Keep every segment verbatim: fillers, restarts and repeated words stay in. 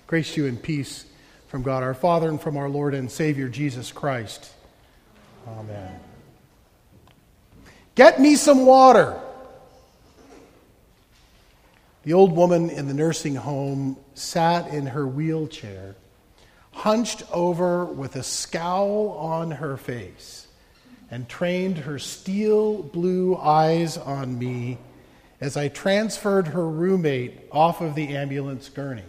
Grace to you and peace from God our Father and from our Lord and Savior Jesus Christ. Amen. Get me some water. The old woman in the nursing home sat in her wheelchair, hunched over with a scowl on her face, and trained her steel blue eyes on me as I transferred her roommate off of the ambulance gurney.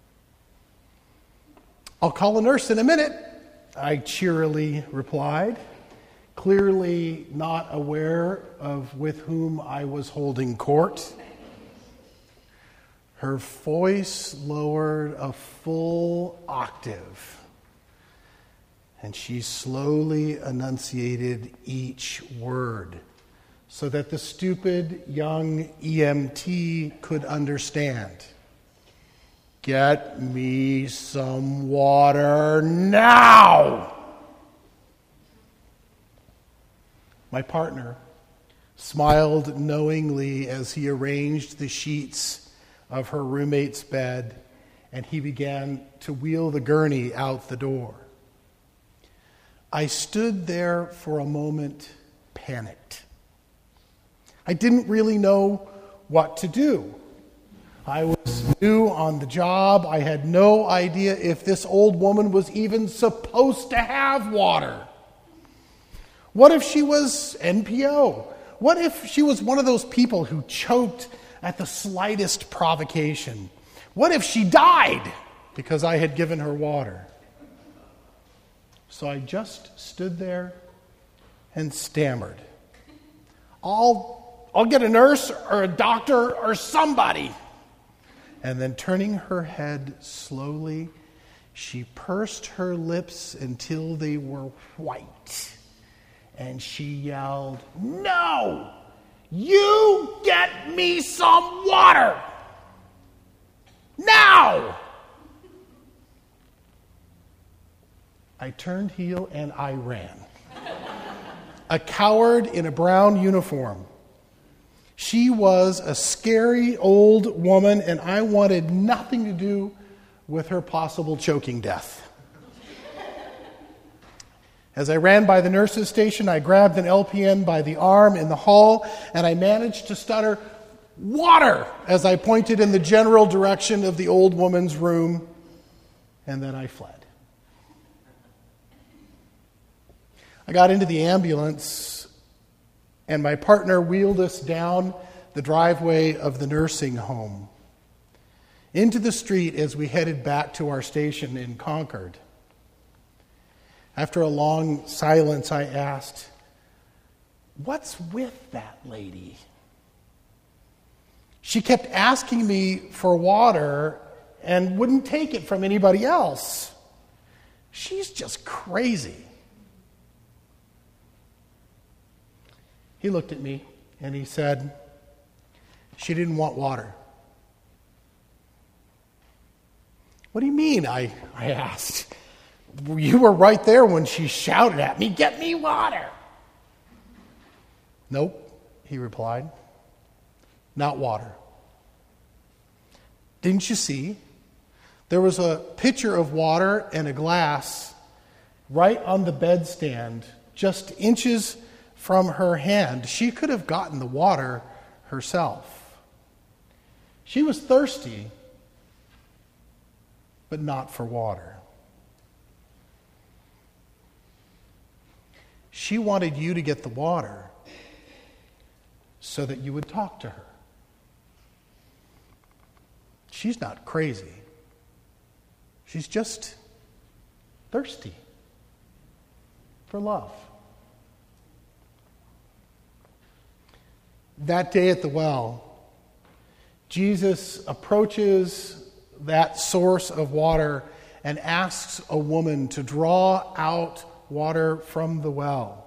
"I'll call a nurse in a minute," I cheerily replied, clearly not aware of with whom I was holding court. Her voice lowered a full octave, and she slowly enunciated each word so that the stupid young E M T could understand. "Get me some water now!" My partner smiled knowingly as he arranged the sheets of her roommate's bed, and he began to wheel the gurney out the door. I stood there for a moment, panicked. I didn't really know what to do. I was new on the job. I had no idea if this old woman was even supposed to have water. What if she was N P O? What if she was one of those people who choked at the slightest provocation? What if she died because I had given her water? So I just stood there and stammered. I'll, I'll get a nurse or a doctor or somebody. And then turning her head slowly, she pursed her lips until they were white. And she yelled, "No! You get me some water! Now!" I turned heel and I ran. A coward in a brown uniform. She was a scary old woman, and I wanted nothing to do with her possible choking death. As I ran by the nurse's station, I grabbed an L P N by the arm in the hall, and I managed to stutter, "Water!" as I pointed in the general direction of the old woman's room, and then I fled. I got into the ambulance, and my partner wheeled us down the driveway of the nursing home into the street as we headed back to our station in Concord. After a long silence, I asked, "What's with that lady?" She kept asking me for water and wouldn't take it from anybody else. She's just crazy. He looked at me and he said, "She didn't want water." "What do you mean?" I, I asked. "You were right there when she shouted at me, 'Get me water!'" "Nope," he replied. "Not water." "Didn't you see? There was a pitcher of water and a glass right on the bedstand, just inches from her hand. She could have gotten the water herself. She was thirsty, but not for water. She wanted you to get the water so that you would talk to her. She's not crazy. She's just thirsty for love." That day at the well, Jesus approaches that source of water and asks a woman to draw out water from the well.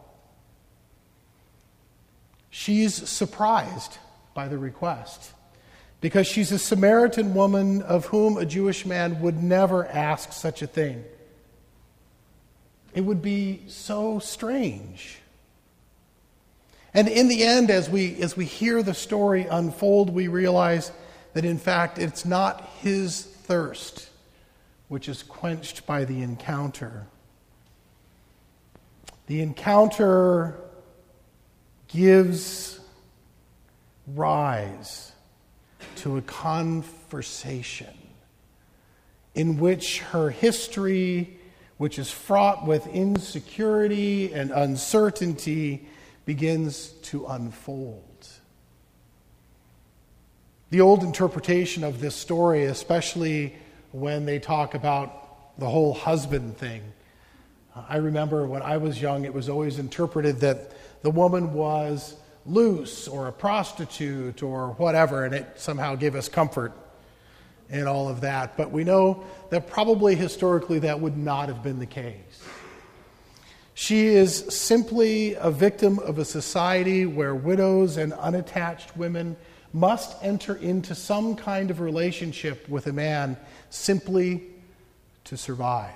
She's surprised by the request because she's a Samaritan woman of whom a Jewish man would never ask such a thing. It would be so strange. And in the end, as we as we hear the story unfold, we realize that in fact it's not his thirst which is quenched by the encounter. The encounter gives rise to a conversation in which her history, which is fraught with insecurity and uncertainty, begins to unfold. The old interpretation of this story, especially when they talk about the whole husband thing, I remember when I was young, it was always interpreted that the woman was loose or a prostitute or whatever, and it somehow gave us comfort in all of that. But we know that probably historically that would not have been the case. She is simply a victim of a society where widows and unattached women must enter into some kind of relationship with a man simply to survive.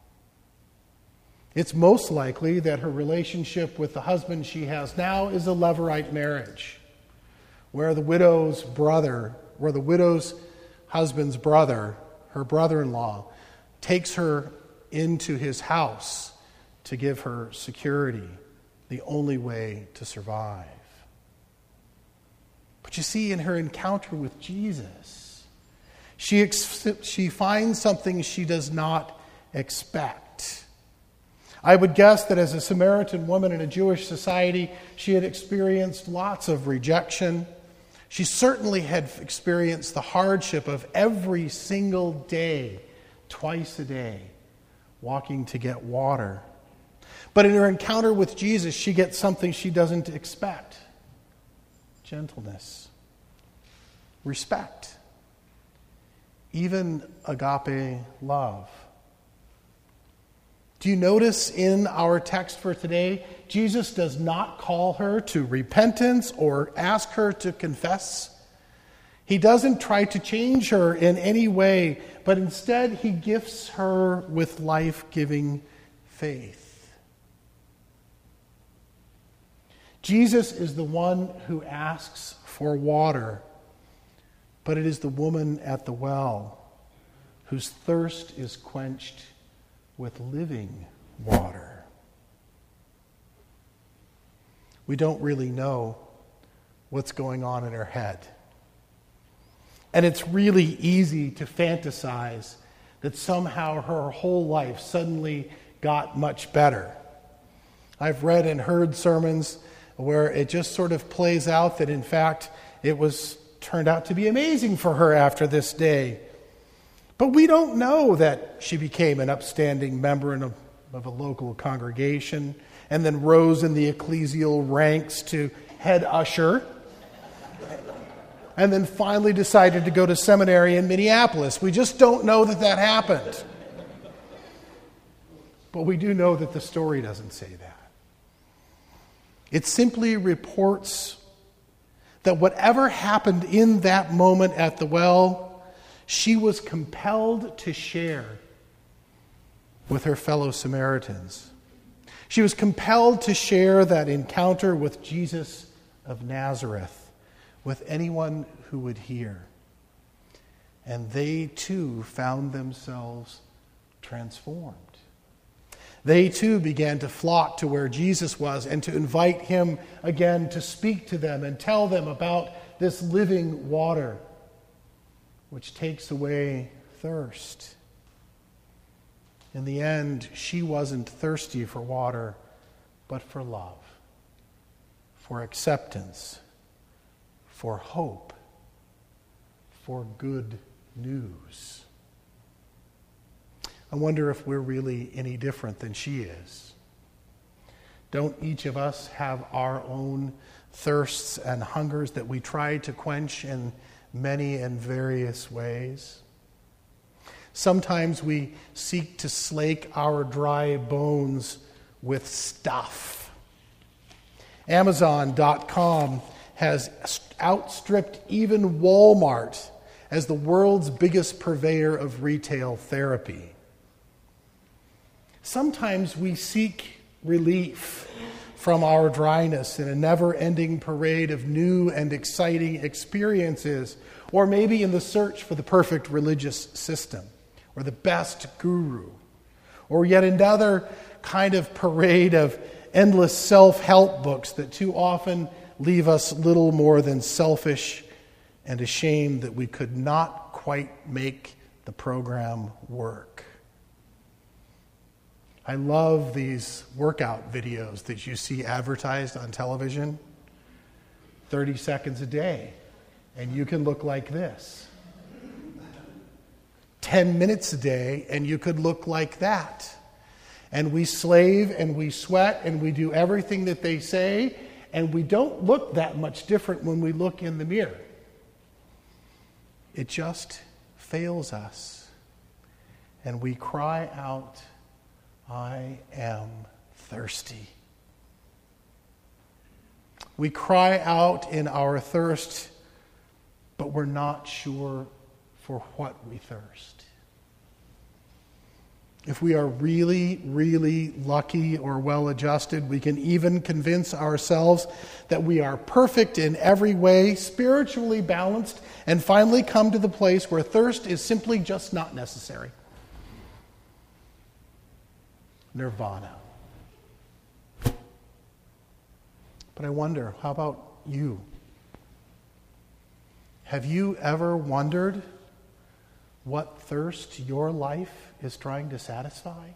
It's most likely that her relationship with the husband she has now is a levirate marriage, where the widow's brother, where the widow's husband's brother, her brother-in-law, takes her into his house to give her security, the only way to survive. But you see, in her encounter with Jesus, she, ex- she finds something she does not expect. I would guess that as a Samaritan woman in a Jewish society, she had experienced lots of rejection. She certainly had experienced the hardship of every single day, twice a day, walking to get water. But in her encounter with Jesus, she gets something she doesn't expect: gentleness, respect, even agape love. Do you notice in our text for today, Jesus does not call her to repentance or ask her to confess. He doesn't try to change her in any way, but instead he gifts her with life-giving faith. Jesus is the one who asks for water, but it is the woman at the well whose thirst is quenched with living water. We don't really know what's going on in her head. And it's really easy to fantasize that somehow her whole life suddenly got much better. I've read and heard sermons where it just sort of plays out that in fact it was turned out to be amazing for her after this day. But we don't know that she became an upstanding member in a, of a local congregation and then rose in the ecclesial ranks to head usher and then finally decided to go to seminary in Minneapolis. We just don't know that that happened. But we do know that the story doesn't say that. It simply reports that whatever happened in that moment at the well, she was compelled to share with her fellow Samaritans. She was compelled to share that encounter with Jesus of Nazareth with anyone who would hear. And they too found themselves transformed. They too began to flock to where Jesus was and to invite him again to speak to them and tell them about this living water which takes away thirst. In the end, she wasn't thirsty for water, but for love, for acceptance, for hope, for good news. I wonder if we're really any different than she is. Don't each of us have our own thirsts and hungers that we try to quench in many and various ways? Sometimes we seek to slake our dry bones with stuff. Amazon dot com has outstripped even Walmart as the world's biggest purveyor of retail therapy. Sometimes we seek relief from our dryness in a never-ending parade of new and exciting experiences, or maybe in the search for the perfect religious system, or the best guru, or yet another kind of parade of endless self-help books that too often leave us little more than selfish and ashamed that we could not quite make the program work. I love these workout videos that you see advertised on television. thirty seconds a day, and you can look like this. ten minutes a day, and you could look like that. And we slave, and we sweat, and we do everything that they say, and we don't look that much different when we look in the mirror. It just fails us. And we cry out, I am thirsty. We cry out in our thirst, but we're not sure for what we thirst. If we are really, really lucky or well-adjusted, we can even convince ourselves that we are perfect in every way, spiritually balanced, and finally come to the place where thirst is simply just not necessary. Nirvana. But I wonder, how about you? Have you ever wondered what thirst your life is trying to satisfy?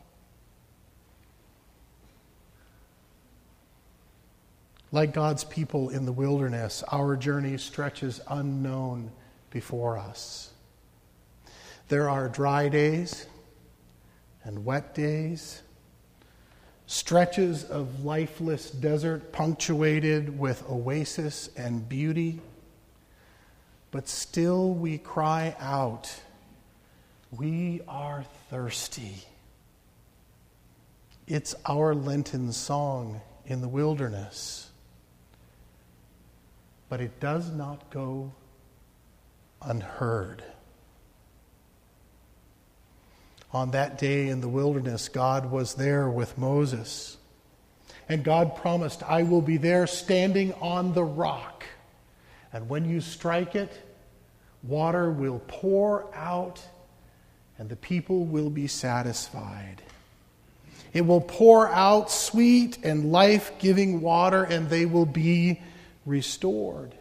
Like God's people in the wilderness, our journey stretches unknown before us. There are dry days and wet days, stretches of lifeless desert punctuated with oasis and beauty, but still we cry out, we are thirsty. It's our Lenten song in the wilderness. But it does not go unheard. On that day in the wilderness, God was there with Moses. And God promised, I will be there standing on the rock. And when you strike it, water will pour out and the people will be satisfied. It will pour out sweet and life-giving water, and they will be restored.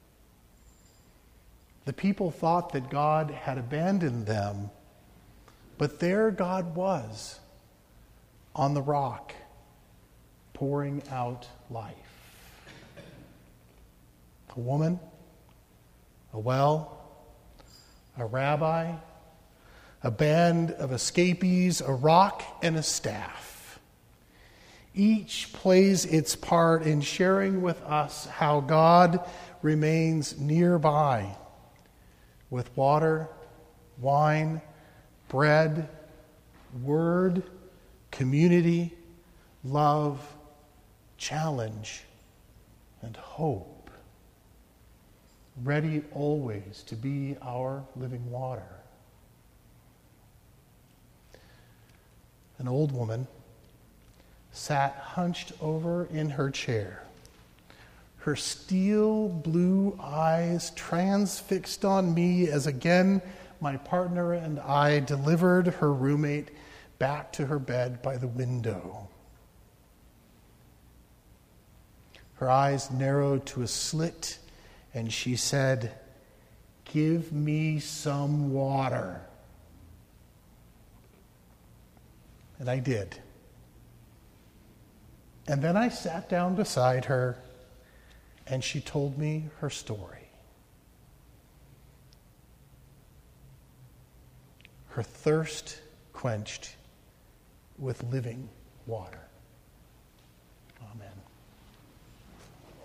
The people thought that God had abandoned them, but there God was on the rock, pouring out life. A woman, a well, a rabbi, a band of escapees, a rock, and a staff. Each plays its part in sharing with us how God remains nearby with water, wine, bread, word, community, love, challenge, and hope, ready always to be our living water. An old woman sat hunched over in her chair, her steel blue eyes transfixed on me as again my partner and I delivered her roommate back to her bed by the window. Her eyes narrowed to a slit, and she said, "Give me some water." And I did. And then I sat down beside her, and she told me her story. Her thirst quenched with living water. Amen.